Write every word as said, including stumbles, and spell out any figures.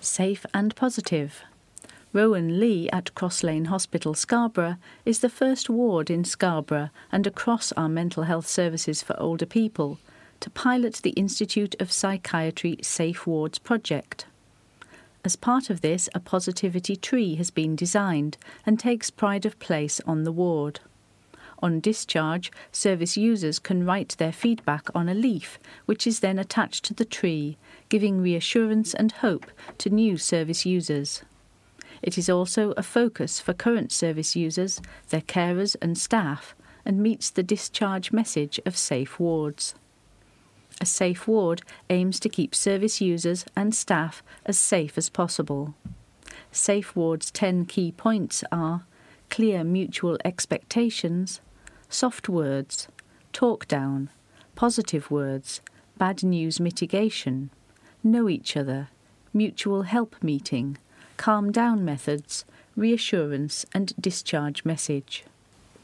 Safe and positive. Rowan Lee at Cross Lane Hospital, Scarborough, is the first ward in Scarborough and across our mental health services for older people to pilot the Institute of Psychiatry Safe Wards project. As part of this, a positivity tree has been designed and takes pride of place on the ward. On discharge, service users can write their feedback on a leaf, which is then attached to the tree, giving reassurance and hope to new service users. It is also a focus for current service users, their carers and staff, and meets the discharge message of safe wards. A safe ward aims to keep service users and staff as safe as possible. Safe Ward's ten key points are clear mutual expectations, soft words, talk down, positive words, bad news mitigation, know each other, mutual help meeting, calm down methods, reassurance and discharge message.